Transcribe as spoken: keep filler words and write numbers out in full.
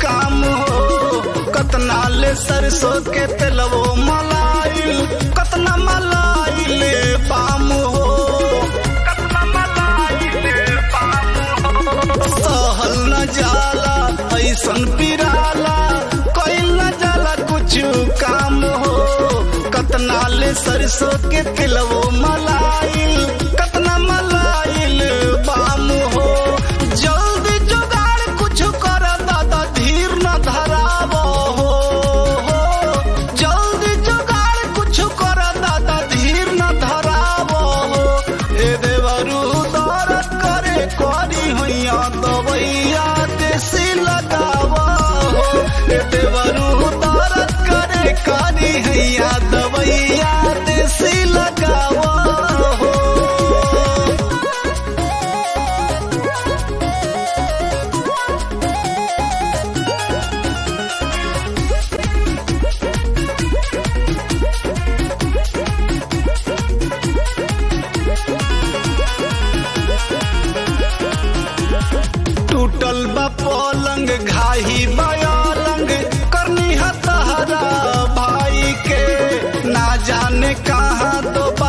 काम हो। कतना ले सरसों के तेलवो मलाइल, कतना मलाइल पाम हो, कतना मलाइल पाम हो। सहल न जाला ऐसन पिराला, कइल न जाला कुछ काम हो। कतना ले सरसों के तेलवो मलाइल, कतना मलाइल बाम हो। जल्दी जुगाड़ कुछ कर दादा, धीर न धरावो हो। जल्दी जुगाड़ कुछ कर दादा, धीर न धरावो हो। ए देवरू दर्द करे करी हैया दवैया देसी लगावा हो। ए देवरू दर्द करे करी हैया दवैया देसी लगावा हो। टूटल बा पलंग घाही बयालंग, करनी हतहरा भाई के ना जाने कहाँ तो